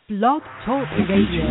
Blog Talk Radio.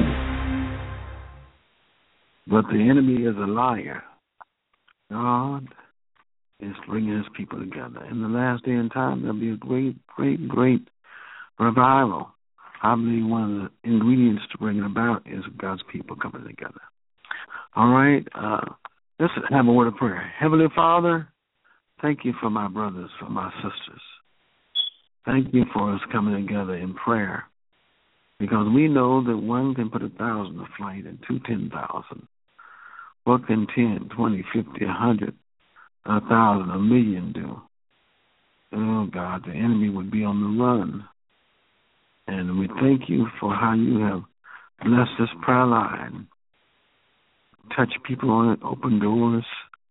But the enemy is a liar. God is bringing his people together. In the last day and time, there'll be a great, great, great revival. I believe one of the ingredients to bring it about is God's people coming together. All right, let's have a word of prayer. Heavenly Father, thank you for my brothers, for my sisters. Thank you for us coming together in prayer, because we know that one can put 1,000 to flight and two 10,000. What can 10, 20, 50, 100, 1,000, a million do? Oh, God, the enemy would be on the run. And we thank you for how you have blessed this prayer line. Touch people on it, open doors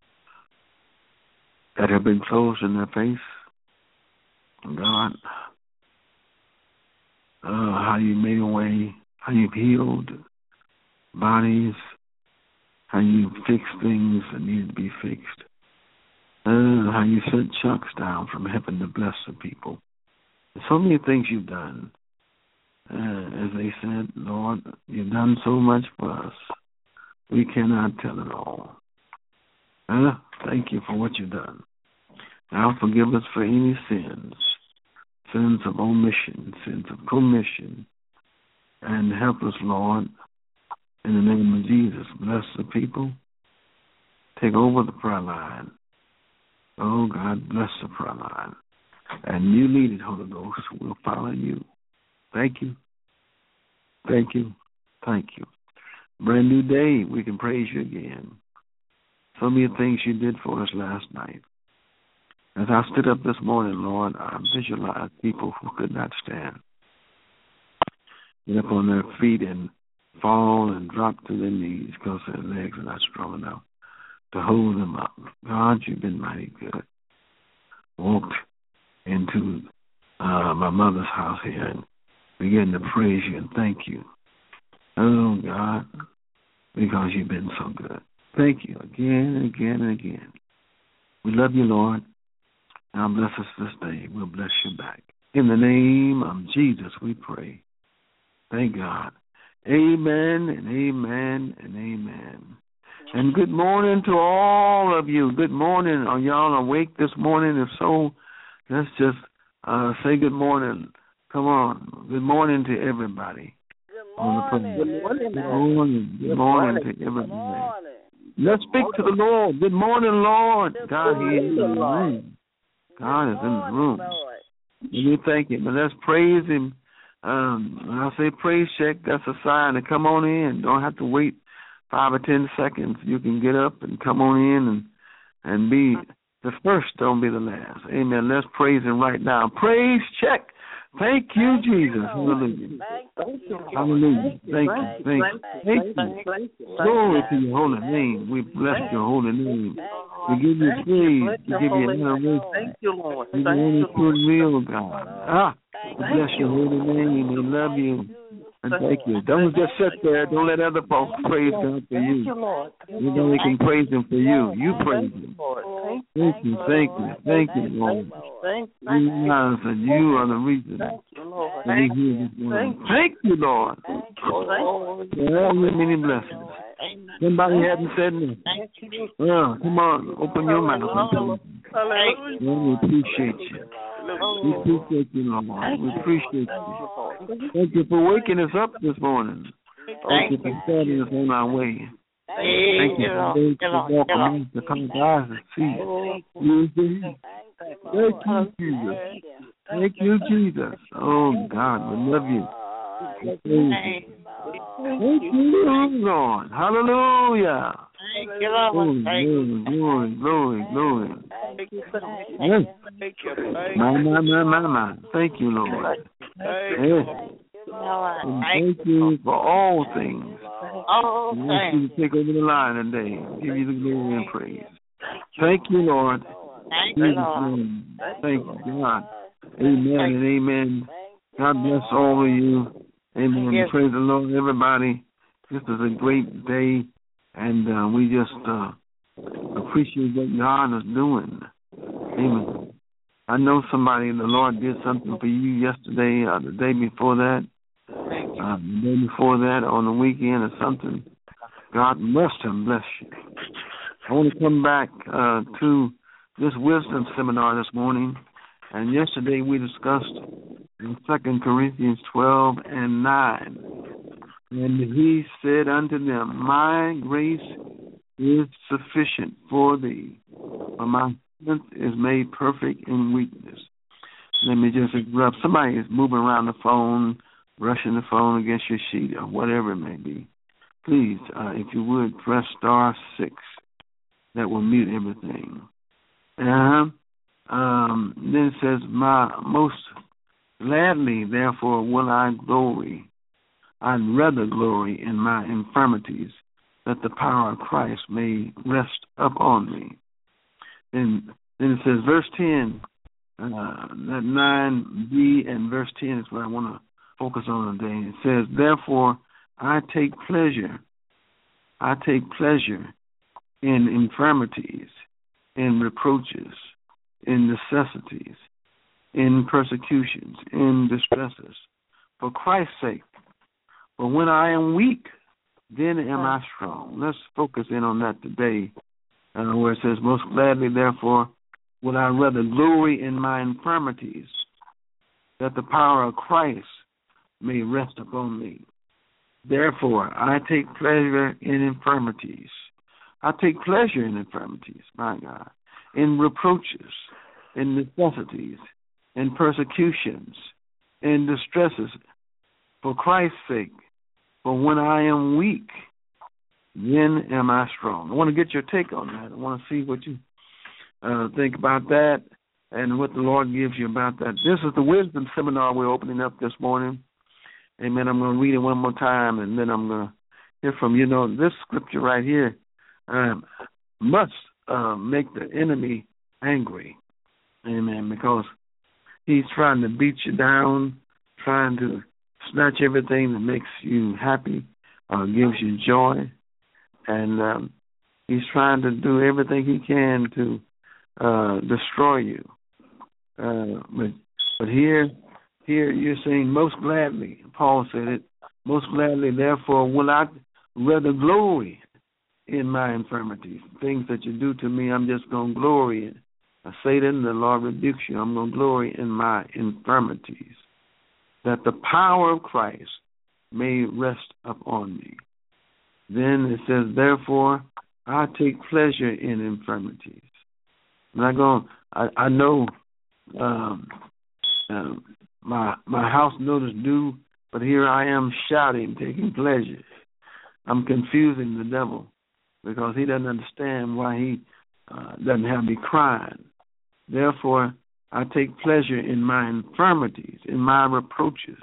that have been closed in their face. God, how you made a way, how you've healed bodies, how you fixed things that needed to be fixed, how you sent chunks down from heaven to bless the people. There's so many things you've done. As they said, Lord, you've done so much for us. We cannot tell it all. Thank you for what you've done. Now forgive us for any sins of omission, sins of commission, and help us, Lord, in the name of Jesus. Bless the people. Take over the prayer line. Oh, God, bless the prayer line. And you lead it, Holy Ghost. We'll follow you. Thank you. Thank you. Thank you. Brand new day. We can praise you again. So many things you did for us last night. As I stood up this morning, Lord, I visualized people who could not stand. Get up on their feet and fall and drop to their knees because their legs are not strong enough to hold them up. God, you've been mighty good. Walked into my mother's house here and began to praise you and thank you. Oh, God, because you've been so good. Thank you again and again and again. We love you, Lord. Now bless us this day. We'll bless you back. In the name of Jesus, we pray. Thank God. Amen and amen and amen. And good morning to all of you. Good morning. Are y'all awake this morning? If so, let's just say good morning. Come on. Good morning to everybody. Good morning. Good morning. Good morning. Good morning to everybody. Let's speak to the Lord. Good morning, Lord. God, He is in the room. God is in the room. And we thank Him. And let's praise Him. When I say praise check, that's a sign to come on in. Don't have to wait 5 or 10 seconds. You can get up and come on in and be the first, don't be the last. Amen. Let's praise Him right now. Praise check. Thank you, Jesus. Hallelujah. Hallelujah. Thank you. Thank you. Glory to your holy name. We bless your holy name. We give you praise. We give you adoration. Thank you, Lord. We only true real God. We bless your holy name. We love you. And thank you. Don't just sit there. Don't let other folks praise God for you. You know they can praise Him for you. You praise Him. Thank you, Lord. We realize that you are the reason that we hear this morning. Thank you, Lord. For all your many blessings. Somebody hadn't said anything. Come on, open your mouth. We appreciate you. We appreciate you, Lord. We appreciate you. Thank you for waking us up this morning. Thank you for starting us on our way. Thank you for those who walk around the come to eyes and see. Thank you, Jesus. Thank you, Jesus. Oh, God, we love you. Thank you, Lord. Hallelujah. Thank you, Lord. Glory. My. Thank you, Lord. Thank you for all things. I want you to take over the line today. Give you the glory and praise. Thank you, Lord. Thank you, God. Amen and amen. God bless all of you. Amen. Yes. Praise the Lord, everybody. This is a great day, and we just appreciate what God is doing. Amen. I know somebody, the Lord did something for you yesterday or the day before that. the day before that, on the weekend or something, God must have blessed you. I want to come back to this wisdom seminar this morning. And yesterday we discussed in 2 Corinthians 12 and 9. And he said unto them, my grace is sufficient for thee, for my strength is made perfect in weakness. Let me just interrupt. Somebody is moving around the phone, brushing the phone against your sheet or whatever it may be. Please, if you would, press *6. That will mute everything. Then it says, my most gladly, therefore, will I glory. I'd rather glory in my infirmities, that the power of Christ may rest upon me. And then it says, verse 10, that 9b and verse 10 is what I want to focus on today. It says, therefore, I take pleasure in infirmities, in reproaches, in necessities, in persecutions, in distresses, for Christ's sake. For when I am weak, then am I strong. Let's focus in on that today, where it says, most gladly, therefore, would I rather glory in my infirmities, that the power of Christ may rest upon me. Therefore, I take pleasure in infirmities. I take pleasure in infirmities, my God, in reproaches, in necessities, in persecutions, in distresses, for Christ's sake. For when I am weak, then am I strong. I want to get your take on that. I want to see what you think about that and what the Lord gives you about that. This is the wisdom seminar we're opening up this morning. Amen. I'm going to read it one more time, and then I'm going to hear from you. You know, this scripture right here must make the enemy angry. Amen. Because he's trying to beat you down, trying to snatch everything that makes you happy, gives you joy. And he's trying to do everything he can to destroy you. But here you're saying, most gladly, Paul said it, most gladly, therefore, will I rather glory in my infirmities. Things that you do to me, I'm just going to glory in. Satan, the Lord rebukes you. I'm going to glory in my infirmities, that the power of Christ may rest upon me. Then it says, therefore, I take pleasure in infirmities. I know my house note is due, but here I am shouting, taking pleasure. I'm confusing the devil because he doesn't understand why he doesn't have me crying. Therefore, I take pleasure in my infirmities, in my reproaches,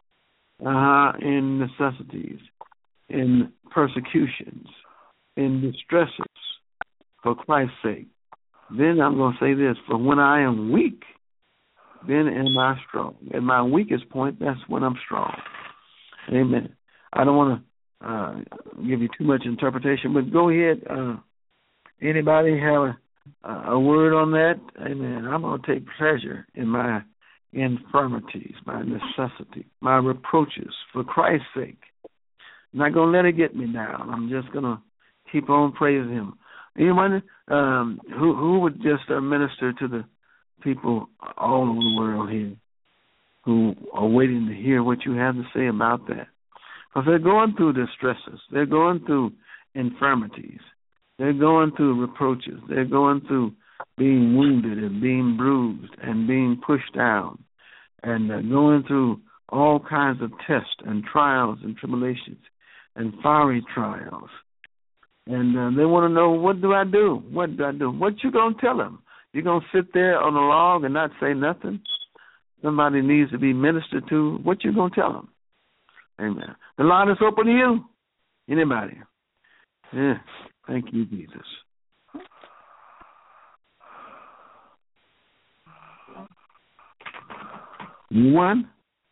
in necessities, in persecutions, in distresses, for Christ's sake. Then I'm going to say this, for when I am weak, then am I strong. At my weakest point, that's when I'm strong. Amen. I don't want to give you too much interpretation, but go ahead. Anybody have a word on that? Amen. I'm going to take pleasure in my infirmities, my necessity, my reproaches, for Christ's sake. I'm not going to let it get me down. I'm just going to keep on praising him. Anyone who would just minister to the people all over the world here who are waiting to hear what you have to say about that? Because they're going through distresses. They're going through infirmities. They're going through reproaches. They're going through being wounded and being bruised and being pushed down and going through all kinds of tests and trials and tribulations and fiery trials. And they want to know, what do I do? What do I do? What you going to tell them? You going to sit there on a log and not say nothing? Somebody needs to be ministered to. What you going to tell them? Amen. The line is open to you. Anybody? Yeah. Thank you, Jesus. One?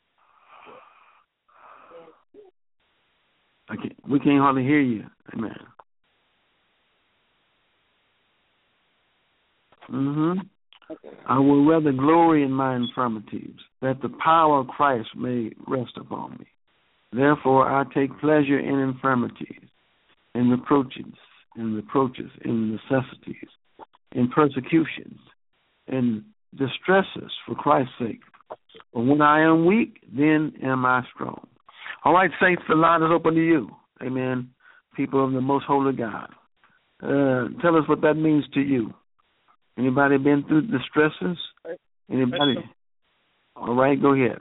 We can't hardly hear you. Amen. I will rather glory in my infirmities, that the power of Christ may rest upon me. Therefore I take pleasure in infirmities, in reproaches, in necessities, in persecutions, in distresses for Christ's sake. But when I am weak, then am I strong. All right, saints, the line is open to you. Amen. People of the most holy God. Tell us what that means to you. Anybody been through distresses? Anybody? All right, go ahead.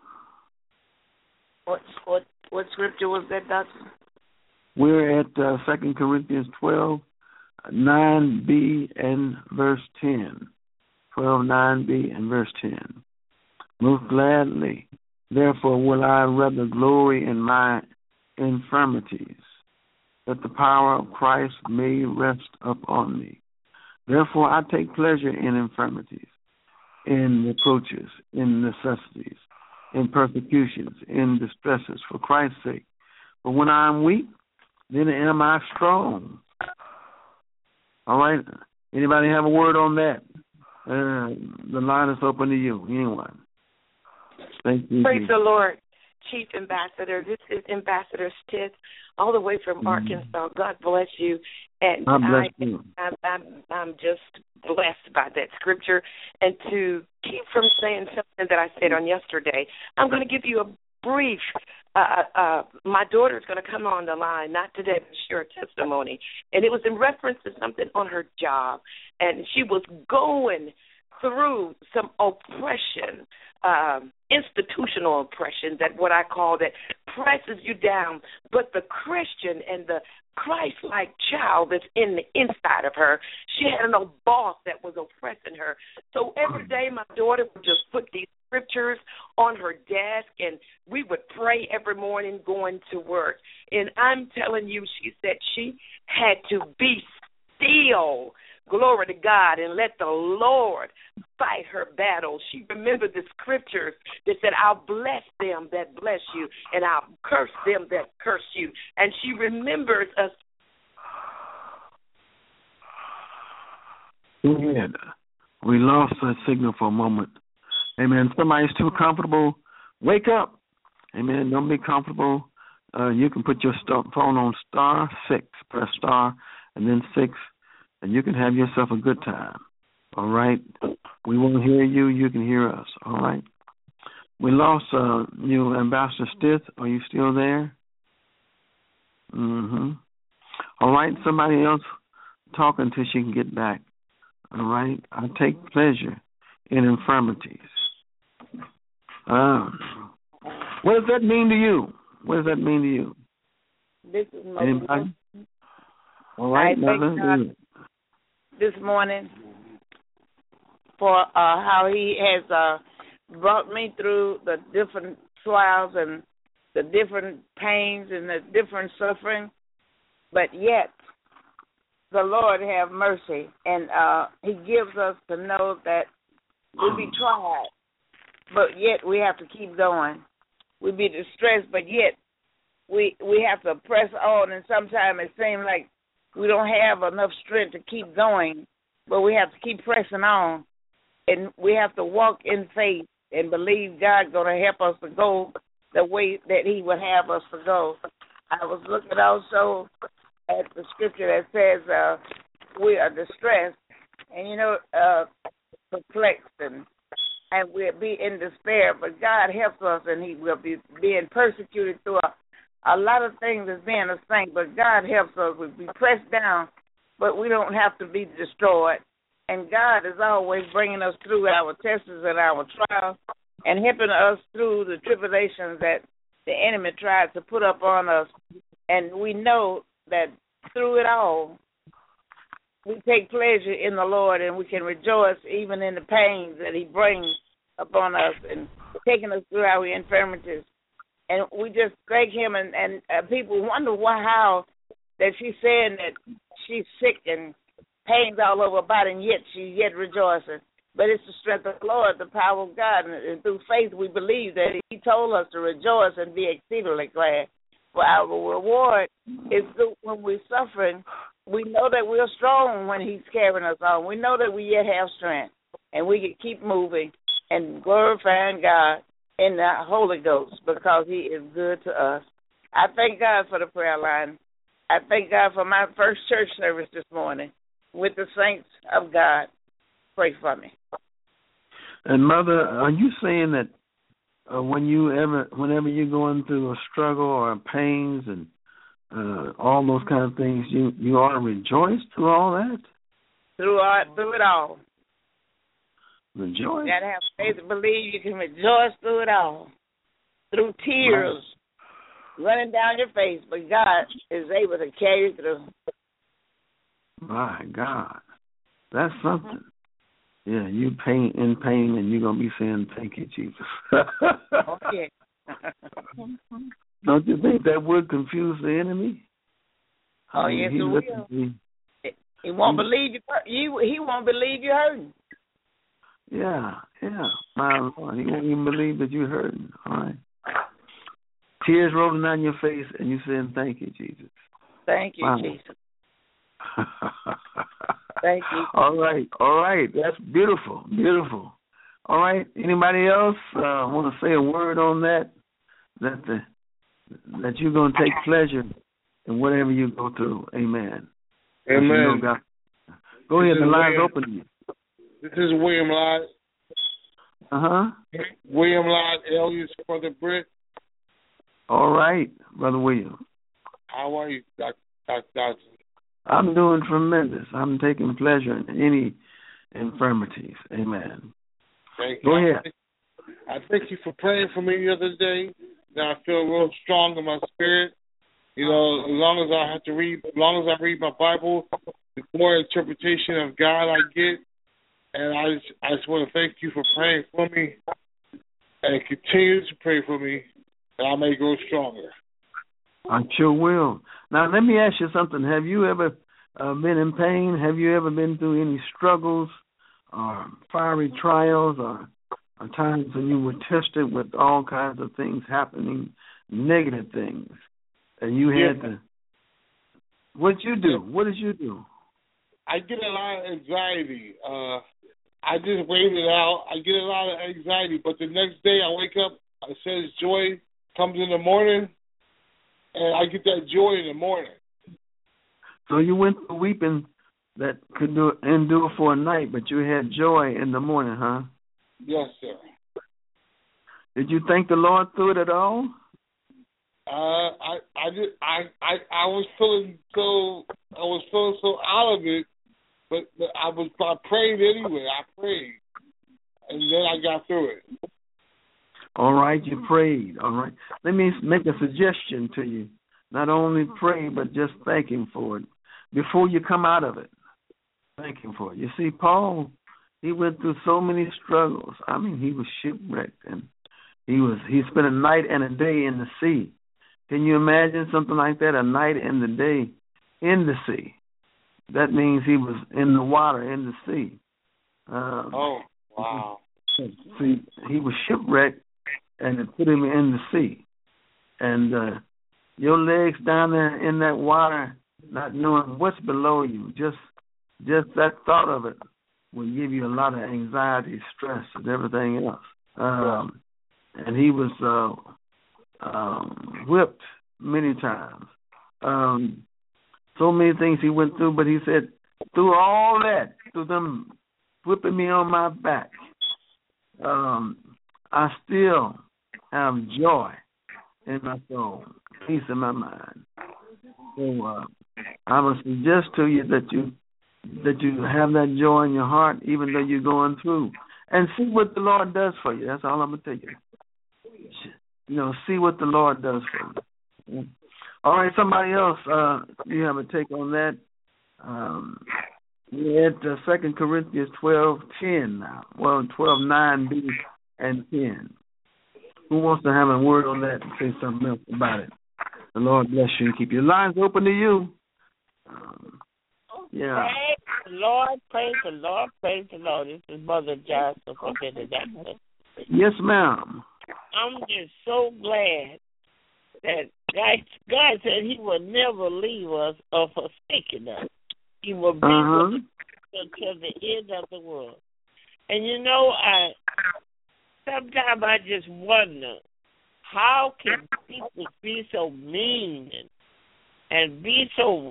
What scripture was that, Doctor? We're at 2 Corinthians 12, 9b and verse 10. 12, 9b and verse 10. Most gladly, therefore, will I rather glory in my infirmities, that the power of Christ may rest upon me. Therefore, I take pleasure in infirmities, in reproaches, in necessities, in persecutions, in distresses, for Christ's sake. But when I am weak, then am I strong. All right? Anybody have a word on that? The line is open to you. Anyone? Thank you. Praise the Lord, Chief Ambassador. This is Ambassador Stith, all the way from Arkansas. God bless you. And God bless you. I'm just blessed by that scripture. And to keep from saying something that I said on yesterday, I'm going to give you a brief. My daughter's going to come on the line, not today, but share a testimony. And it was in reference to something on her job. And she was going through some oppression, institutional oppression, that what I call that presses you down. But the Christian and the Christ-like child that's in the inside of her, she had no boss that was oppressing her. So every day my daughter would just put these scriptures on her desk, and we would pray every morning going to work. And I'm telling you, she said she had to be still, glory to God, and let the Lord fight her battle. She remembered the scriptures that said, I'll bless them that bless you, and I'll curse them that curse you. And she remembers us. We lost that signal for a moment. Amen. Somebody's too comfortable. Wake up. Amen. Don't be comfortable. You can put your phone on *6. Press star and then 6. And you can have yourself a good time, all right? We won't hear you. You can hear us, all right? We lost you, Ambassador Stith. Are you still there? All right, somebody else talk until she can get back, all right? I take pleasure in infirmities. What does that mean to you? What does that mean to you? This is anybody? All right, Mother. This morning for how he has brought me through the different trials and the different pains and the different suffering, but yet the Lord have mercy, and he gives us to know that we be tried, but yet we have to keep going. We be distressed, but yet we have to press on, and sometimes it seems like we don't have enough strength to keep going, but we have to keep pressing on, and we have to walk in faith and believe God going to help us to go the way that he would have us to go. I was looking also at the scripture that says we are distressed and, perplexed, and we'll be in despair, but God helps us, and he will be being persecuted through a lot of things as being a saint, but God helps us. We be pressed down, but we don't have to be destroyed. And God is always bringing us through our tests and our trials and helping us through the tribulations that the enemy tried to put up on us. And we know that through it all, we take pleasure in the Lord, and we can rejoice even in the pains that he brings upon us and taking us through our infirmities. And we just thank him, and people wonder how that she's saying that she's sick and pains all over her body, and yet she's yet rejoicing. But it's the strength of the Lord, the power of God, and through faith we believe that he told us to rejoice and be exceedingly glad. For our reward is when we're suffering, we know that we're strong when he's carrying us on. We know that we yet have strength, and we can keep moving and glorifying God in the Holy Ghost because he is good to us. I thank God for the prayer line. I thank God for my first church service this morning with the saints of God. Pray for me. And Mother, are you saying that whenever you're going through a struggle or pains and all those kind of things, you ought to rejoice through all that? Through it all. Rejoice? You got to have faith to believe you can rejoice through it all. Through tears running down your face, but God is able to carry you through. My God. That's something. Yeah, you in pain, and you're going to be saying, thank you, Jesus. Oh, yeah. Don't you think that would confuse the enemy? Oh, yes, it will. He won't believe you. He won't believe you're hurting. Yeah. My Lord, he won't even believe that you're hurting. All right. Tears rolling down your face, and you saying, thank you, Jesus. Thank you, Jesus. Thank you. All right. That's beautiful. All right. Anybody else want to say a word on that? That you're going to take pleasure in whatever you go through. Amen. Amen. Go ahead. The line's open to you. This is William Lott. William Lott, alias Brother Britt. All right, Brother William. How are you, Dr. Dodson? I'm doing tremendous. I'm taking pleasure in any infirmities. Amen. Thank you. Go ahead. I thank you for praying for me the other day. Now I feel real strong in my spirit. You know, as long as I read my Bible, the more interpretation of God I get. And I just want to thank you for praying for me and continue to pray for me that I may grow stronger. I sure will. Now, let me ask you something. Have you ever been in pain? Have you ever been through any struggles or fiery trials or times when you were tested with all kinds of things happening, negative things, and you had to... What did you do? What did you do? I get a lot of anxiety. I just wait it out. I get a lot of anxiety, but the next day I wake up, it says joy comes in the morning, and I get that joy in the morning. So you went through weeping that could endure for a night, but you had joy in the morning, huh? Yes, sir. Did you thank the Lord through it at all? I was feeling so out of it, but I prayed anyway. I prayed, and then I got through it. All right, you prayed. All right. Let me make a suggestion to you. Not only pray, but just thank Him for it. Before you come out of it, thank Him for it. You see, Paul, he went through so many struggles. I mean, he was shipwrecked, and he spent a night and a day in the sea. Can you imagine something like that, a night and a day in the sea? That means he was in the water, in the sea. Oh, wow. See, he was shipwrecked, and it put him in the sea. And your legs down there in that water, not knowing what's below you, just that thought of it will give you a lot of anxiety, stress, and everything else. And he was whipped many times. So many things he went through, but he said, through all that, through them whipping me on my back, I still have joy in my soul, peace in my mind. So I would suggest to you that you have that joy in your heart, even though you're going through, and see what the Lord does for you. That's all I'm gonna tell you. You know, see what the Lord does for you. All right, somebody else, you have a take on that? We're at 2 Corinthians 12:10 now. Well, 12:9b and 10. Who wants to have a word on that and say something else about it? The Lord bless you and keep your lines open to you. Yeah. Praise the Lord, praise the Lord, praise the Lord. This is Mother Johnson from Benedict. Yes, ma'am. I'm just so glad that God said He will never leave us or forsaken us. He will be with us until the end of the world. And you know, sometimes I just wonder, how can people be so mean and be so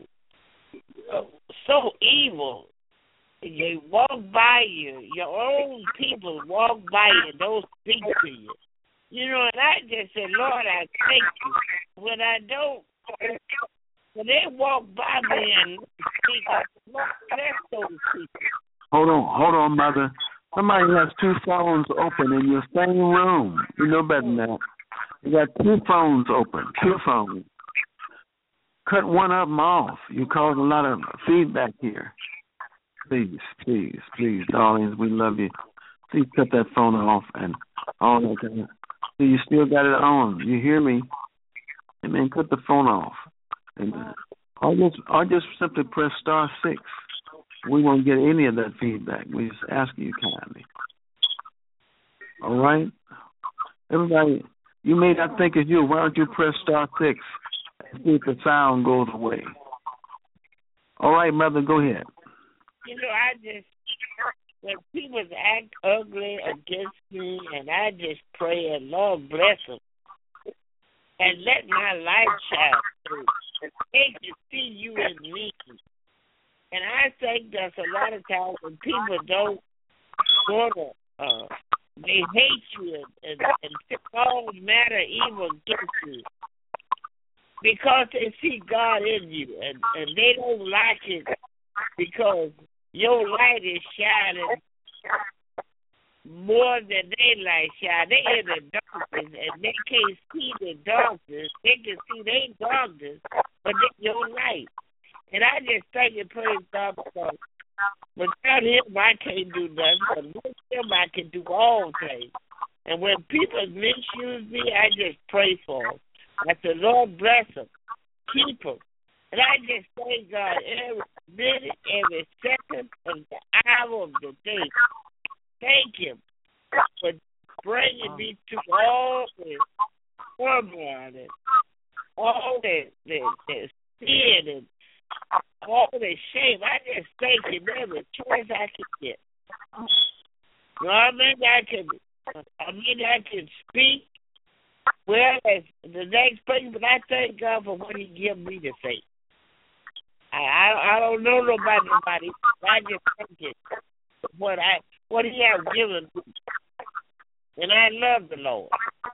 evil? They walk by you. Your own people walk by you. Don't speak to you. You know, and I just said, Lord, I thank you. When I don't, when they walk by me and speak, Lord, bless those people. Hold on, Mother. Somebody has 2 phones open in your same room. You know better than that. You got 2 phones open, 2 phones. Cut one of them off. You cause a lot of feedback here. Please, darlings, we love you. Please cut that phone off and all that kind of. So you still got it on. You hear me? Amen. Cut the phone off. Amen. Or just simply press *6. We won't get any of that feedback. We just ask you kindly. All right? Everybody, you may not think it's you. Why don't you press *6 and see if the sound goes away? All right, Mother, go ahead. You know, when people act ugly against me, and I just pray, and Lord bless them, and let my light shine through. They can see you in me. And I think that's a lot of times when people don't sort of, they hate you and all matter evil against you because they see God in you, and they don't like it because your light is shining more than they light shine. They in the darkness, and they can't see the darkness. They can see their darkness, but they your light. And I just thank and praise God because without Him I can't do nothing, but with Him I can do all things. And when people misuse me, I just pray for them. I say, Lord bless them, keep them. And I just thank God every minute, every second of the hour of the day. Thank Him for bringing me to all the turmoil and all the sin and all the shame. I just thank Him every choice I can get. You know, I can speak well as the next person, but I thank God for what He give me to say. I don't know nobody. I just thank Him for what He has given me. And I love the Lord.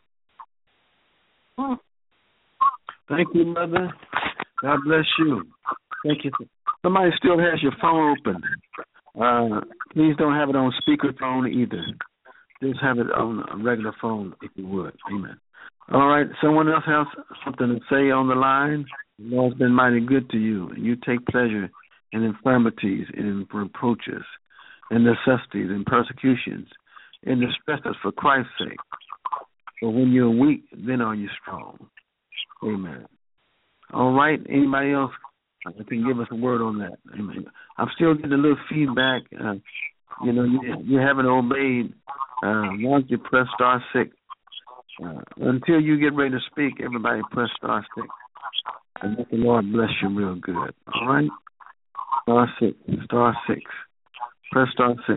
Thank you, Mother. God bless you. Thank you. Somebody still has your phone open. Please don't have it on speakerphone either. Just have it on a regular phone if you would. Amen. All right. Someone else has something to say on the line? The Lord's been mighty good to you. You take pleasure in infirmities, in reproaches, in necessities, in persecutions, in distresses for Christ's sake. For when you're weak, then are you strong. Amen. All right. Anybody else can give us a word on that? Amen. I'm still getting a little feedback. You haven't obeyed. Why don't you press *6? Until you get ready to speak, everybody press *6. And let the Lord bless you real good. All right? *6. Press *6.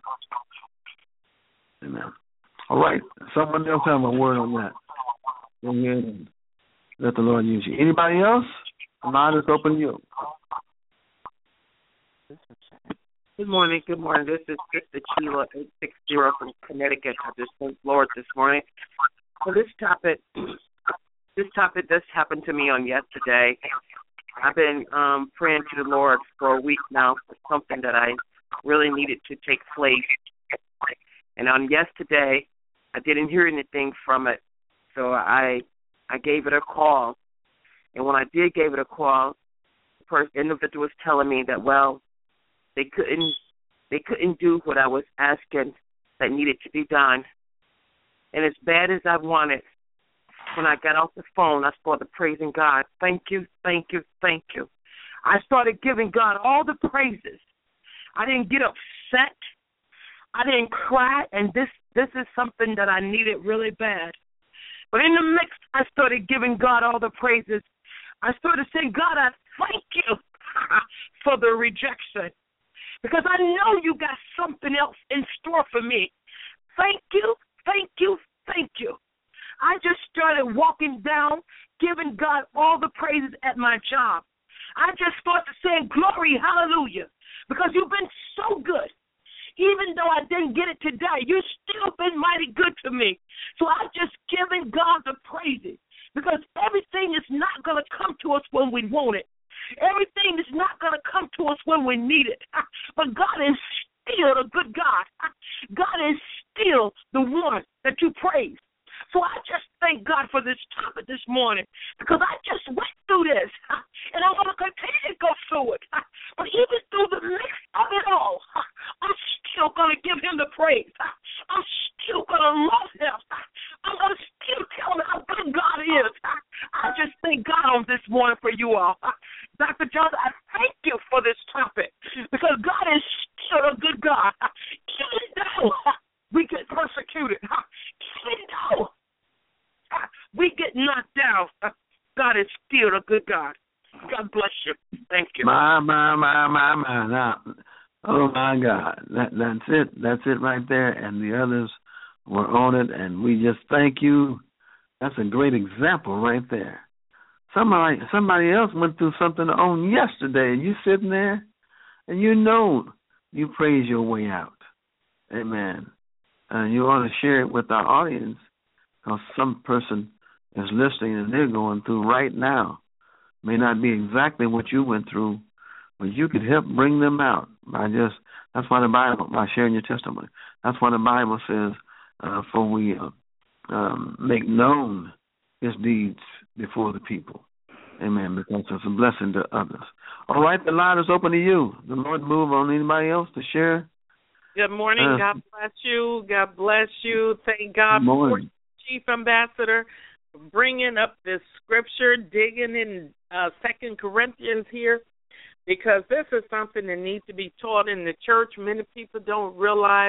Amen. All right. Someone else have a word on that. Go ahead and let the Lord use you. Anybody else? The line is open to you. Good morning. This is Sister Sheila 860 from Connecticut. I just thank Lord this morning. So this topic just happened to me on yesterday. I've been praying to the Lord for a week now for something that I really needed to take place. And on yesterday, I didn't hear anything from it, so I gave it a call. And when I did give it a call, the individual was telling me that, well, they couldn't do what I was asking that needed to be done. And as bad as I wanted, when I got off the phone, I started praising God. Thank you, thank you, thank you. I started giving God all the praises. I didn't get upset. I didn't cry, and this is something that I needed really bad. But in the mix, I started giving God all the praises. I started saying, God, I thank you for the rejection, because I know you got something else in store for me. Thank you thank you, thank you. I just started walking down, giving God all the praises at my job. I just started saying, glory, hallelujah, because you've been so good. Even though I didn't get it today, you've still been mighty good to me. So I'm just giving God the praises, because everything is not going to come to us when we want it. Everything is not going to come to us when we need it. But God is still a good God. God is still the one that you praise. So I just thank God for this topic this morning, because I just went through this, and I'm going to continue to go through it. But even through the mix of it all, I'm still going to give him the praise. I'm still going to love him. I'm going to still tell him how good God is. I just thank God on this morning for you all. Dr. Johnson, I thank you for this topic, because God is still a good God. Even though we get persecuted, even though we get knocked down, God is still a good God. God bless you. Thank you. My. Now, oh, my God. That's it. That's it right there. And the others were on it, and we just thank you. That's a great example right there. Somebody else went through something on yesterday, and you sitting there, and you praise your way out. Amen. And you ought to share it with our audience, because some person is listening and they're going through right now. May not be exactly what you went through, but you could help bring them out that's why the Bible, by sharing your testimony. That's why the Bible says, for we make known his deeds before the people. Amen, because it's a blessing to others. All right, the line is open to you. The Lord move on anybody else to share. Good morning. God bless you. God bless you. Thank God for you, Chief Ambassador, for bringing up this scripture, digging in 2 Corinthians here, because this is something that needs to be taught in the church. Many people don't realize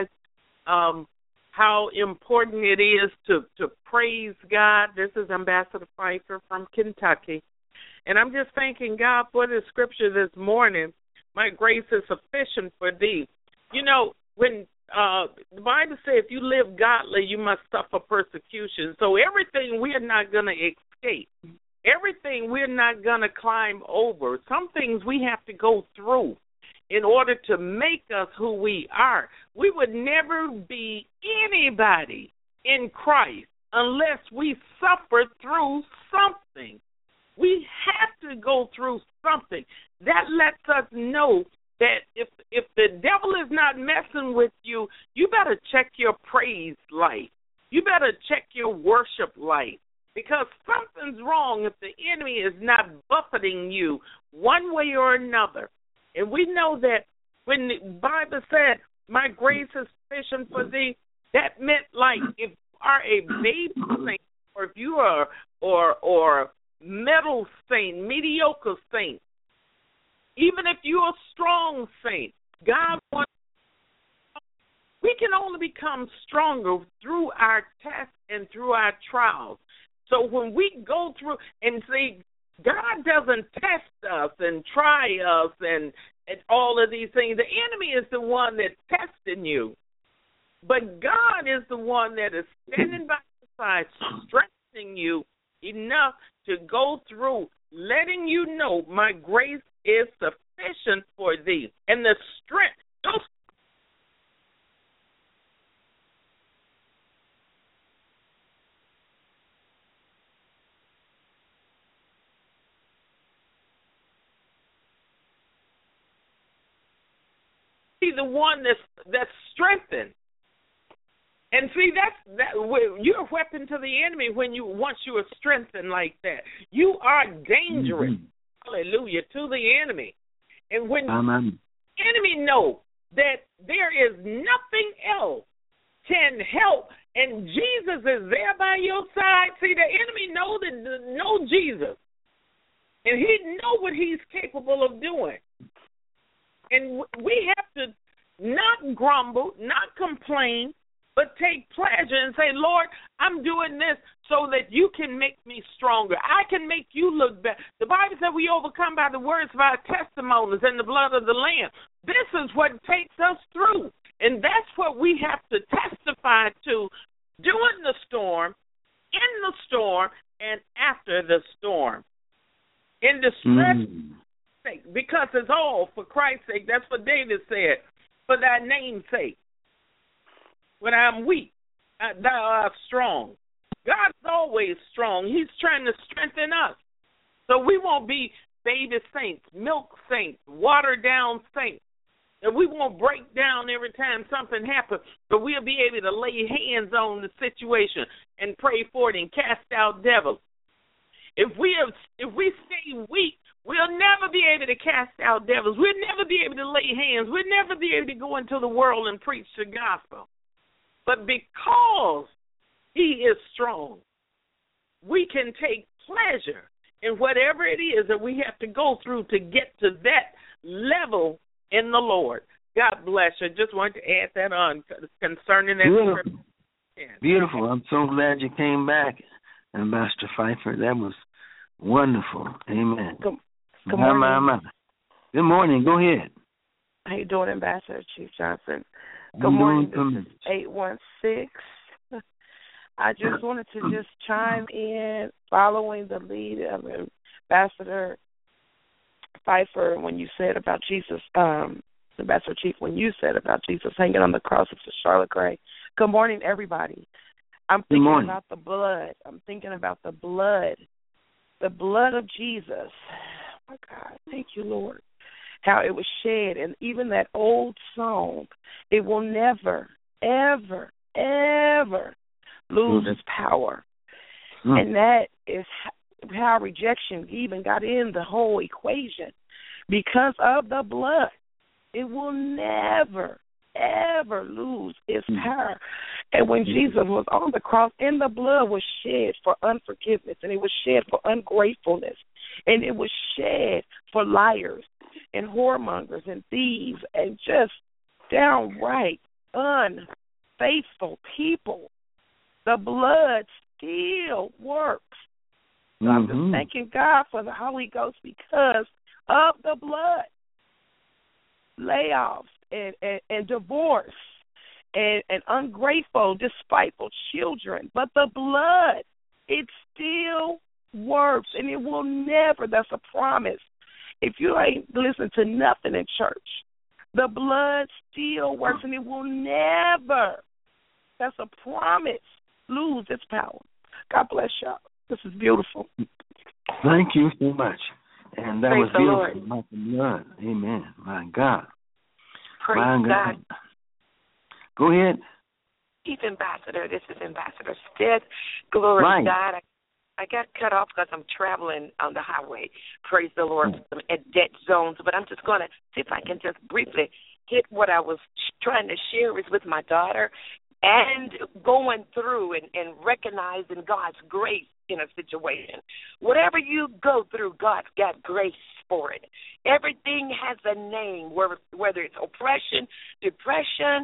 how important it is to praise God. This is Ambassador Pfeiffer from Kentucky. And I'm just thanking God for this scripture this morning. My grace is sufficient for thee. You know, when the Bible says if you live godly, you must suffer persecution. So everything we're not going to escape. Everything we're not going to climb over. Some things we have to go through in order to make us who we are. We would never be anybody in Christ unless we suffer through something. We have to go through something. That lets us know that if the devil is not messing with you, you better check your praise life. You better check your worship life, because something's wrong if the enemy is not buffeting you one way or another. And we know that when the Bible said, my grace is sufficient for thee, that meant like if you are a baby saint, or if you are or middle saint, mediocre saint, even if you're a strong saint, God wants. We can only become stronger through our tests and through our trials. So when we go through and see, God doesn't test us and try us and all of these things. The enemy is the one that's testing you. But God is the one that is standing by your side, strengthening you enough to go through, letting you know my grace is sufficient for thee. And the strength, be the one that's strengthened. And see, you're a weapon to the enemy once you are strengthened like that. You are dangerous, hallelujah, to the enemy. And when the enemy knows that there is nothing else can help, and Jesus is there by your side, see, the enemy know Jesus. And he know what he's capable of doing. And we have to not grumble, not complain, but take pleasure and say, Lord, I'm doing this so that you can make me stronger. I can make you look better. The Bible said we overcome by the words of our testimonies and the blood of the Lamb. This is what takes us through. And that's what we have to testify to during the storm, in the storm, and after the storm. In distress, sake, because it's all for Christ's sake. That's what David said. For thy name's sake. When I'm weak, thou art strong. God's always strong. He's trying to strengthen us. So we won't be baby saints, milk saints, watered down saints. And we won't break down every time something happens, but we'll be able to lay hands on the situation and pray for it and cast out devils. If we stay weak, we'll never be able to cast out devils. We'll never be able to lay hands. We'll never be able to go into the world and preach the gospel. But because he is strong, we can take pleasure in whatever it is that we have to go through to get to that level in the Lord. God bless you. Just wanted to add that on concerning that. Beautiful. Beautiful. I'm so glad you came back, Ambassador Pfeiffer. That was wonderful. Amen. Good morning. Good morning. Go ahead. How you doing, Ambassador Chief Johnson? Good morning. This is 816. I just wanted to just chime in following the lead of Ambassador Pfeiffer when you said about Jesus, Ambassador Chief, when you said about Jesus hanging on the cross of Charlotte Gray. Good morning, everybody. I'm thinking about the blood. I'm thinking about the blood of Jesus. Oh, my God, thank you, Lord. How it was shed, and even that old song, it will never, ever, ever lose its power. And that is how rejection even got in the whole equation. Because of the blood, it will never, ever lose its power. And when Jesus was on the cross, and the blood was shed for unforgiveness, and it was shed for ungratefulness, and it was shed for liars and whoremongers and thieves and just downright unfaithful people. The blood still works. So I'm just thanking God for the Holy Ghost because of the blood. Layoffs and divorce and ungrateful, despiteful children. But the blood, it still works, and it will never, that's a promise. If you ain't listening to nothing in church, the blood still works, and it will never, that's a promise, lose its power. God bless y'all. This is beautiful. Thank you so much. And that Praise was beautiful about the blood. Amen. My God. Praise My God. Go ahead. Chief Ambassador, this is Ambassador Stead. Glory to God. I got cut off because I'm traveling on the highway. Praise the Lord. At dead zones. But I'm just going to see if I can just briefly hit what I was trying to share is with my daughter and going through and recognizing God's grace in a situation. Whatever you go through, God's got grace for it. Everything has a name, whether it's oppression, depression,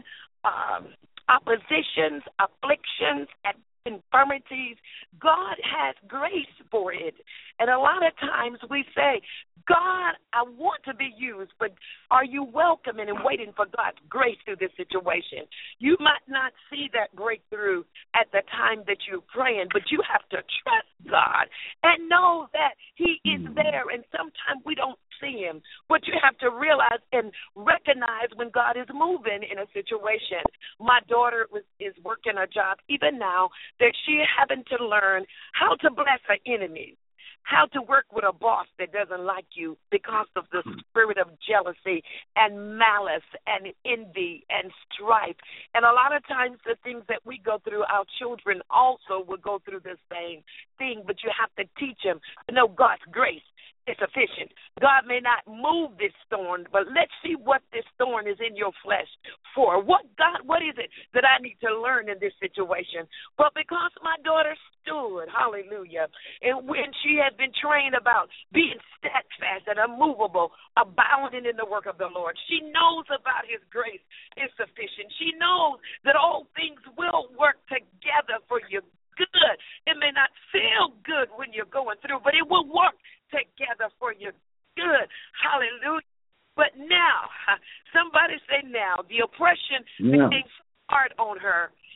oppositions, afflictions, infirmities. God has grace for it. And a lot of times we say, God, I want to be used, but are you welcoming and waiting for God's grace through this situation? You might not see that breakthrough at the time that you're praying, but you have to trust God and know that he is there. And sometimes we don't see him, but you have to realize and recognize when God is moving in a situation. My daughter is working a job even now that she having to learn how to bless her enemies, how to work with a boss that doesn't like you because of the spirit of jealousy and malice and envy and strife. And a lot of times the things that we go through, our children also will go through the same thing, but you have to teach them to know God's grace is sufficient. God may not move this thorn, but let's see what this thorn is in your flesh for. What is it that I need to learn in this situation? But because my daughter stood, hallelujah, and when she has been trained about being steadfast and unmovable, abounding in the work of the Lord, she knows about his grace is sufficient. She knows that all things will work together for your good. It may not feel good when you're going through, but it will work together for your good. Hallelujah. But now, somebody say now, the oppression became hard on her,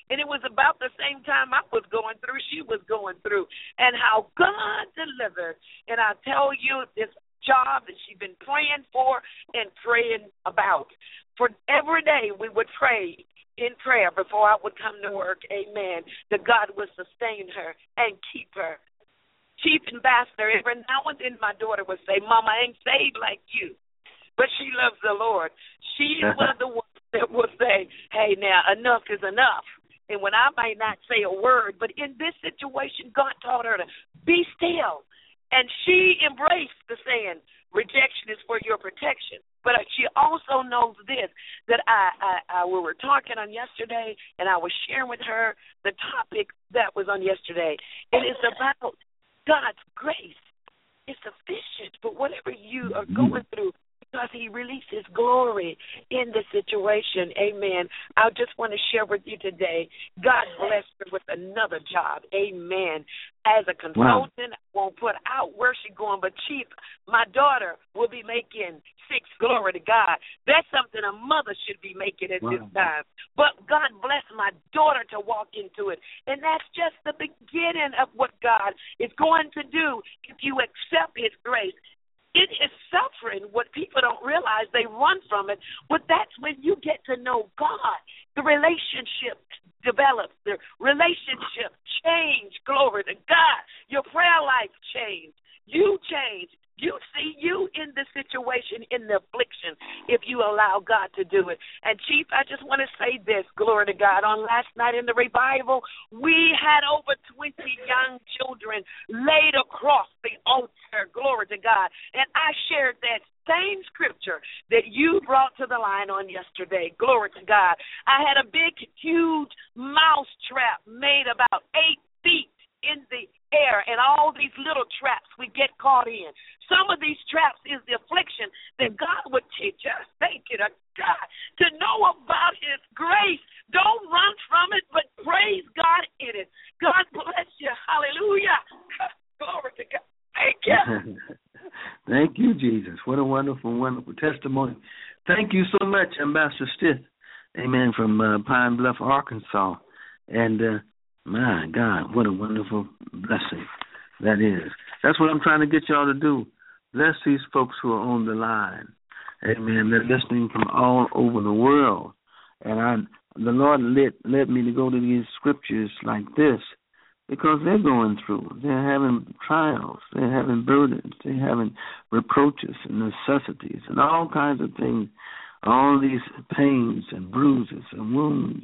And it was about the same time I was going through, she was going through, and how God delivered. And I tell you, this job that she'd been praying for and praying about. For every day we would pray in prayer before I would come to work, amen, that God would sustain her and keep her. Chief Ambassador, every now and then my daughter would say, Mama, I ain't saved like you, but she loves the Lord. She is one of the ones that will say, hey, now, enough is enough. And when I might not say a word, but in this situation, God taught her to be still. And she embraced the saying, rejection is for your protection. But she also knows this, that we were talking on yesterday, and I was sharing with her the topic that was on yesterday. It is about God's grace. It's sufficient for whatever you are going through, because he releases glory in the situation. Amen. I just want to share with you today, God blessed her with another job. Amen. As a consultant, I won't put out where she's going, but Chief, my daughter will be making $6, glory to God. That's something a mother should be making at this time. But God bless my daughter to walk into it. And that's just the beginning of what God is going to do if you accept his grace. It is suffering, what people don't realize. They run from it, but that's when you get to know God. The relationship develops. The relationship change. Glory to God. Your prayer life change. You change. You see you in the situation, in the affliction, if you allow God to do it. And, Chief, I just want to say this, glory to God. On last night in the revival, we had over 20 young children laid across the altar, glory to God. And I shared that same scripture that you brought to the line on yesterday, glory to God. I had a big, huge mouse trap made about 8 feet in the air, and all these little traps we get caught in. Some of these traps is the affliction that God would teach us, thank you to God, to know about his grace. Don't run from it, but praise God in it. God bless you. Hallelujah. Glory to God. Thank you. Thank you, Jesus. What a wonderful, wonderful testimony. Thank you so much, Ambassador Stith, amen, from Pine Bluff, Arkansas. And my God, what a wonderful blessing that is. That's what I'm trying to get y'all to do. Bless these folks who are on the line. Amen. They're listening from all over the world. And the Lord led me to go to these scriptures like this because they're going through. They're having trials. They're having burdens. They're having reproaches and necessities and all kinds of things, all these pains and bruises and wounds.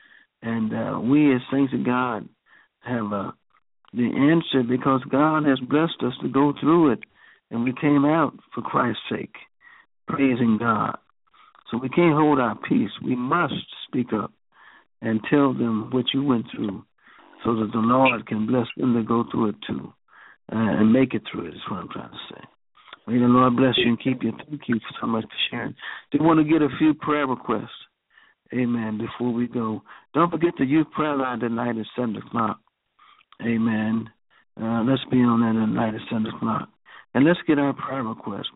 And we as saints of God have the answer because God has blessed us to go through it. And we came out for Christ's sake, praising God. So we can't hold our peace. We must speak up and tell them what you went through so that the Lord can bless them to go through it too and make it through it is what I'm trying to say. May the Lord bless you and keep you. Thank you so much for sharing. Do want to get a few prayer requests. Amen. Before we go, don't forget the youth prayer line tonight at 7 o'clock. Amen. Let's be on that tonight at 7 o'clock. And let's get our prayer request.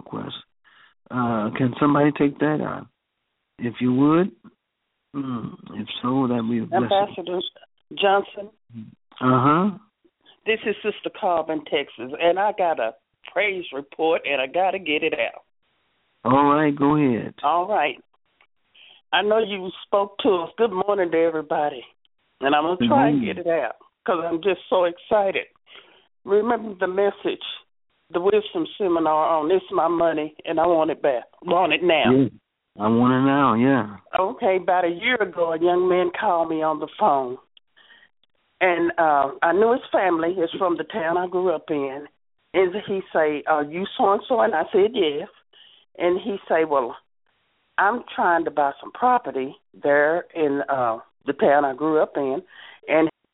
Can somebody take that out? If you would. If so, that would be a blessing. Ambassador Johnson. Uh-huh. This is Sister Carbon, Texas, and I got a praise report, and I got to get it out. All right, go ahead. All right. I know you spoke to us. Good morning to everybody. And I'm going to try and get it out because I'm just so excited. Remember the message, the wisdom seminar on This My Money, and I want it back. Want it now. Yeah. I want it now, yeah. Okay, about a year ago, a young man called me on the phone. And I knew his family is from the town I grew up in. And he say, are you so-and-so? And I said, yes. And he say, well, I'm trying to buy some property there in the town I grew up in. And